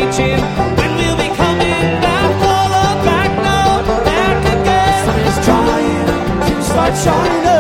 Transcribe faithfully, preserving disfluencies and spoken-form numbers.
reaching. When we'll be coming back, all back now, back again. The sun is trying to start shining.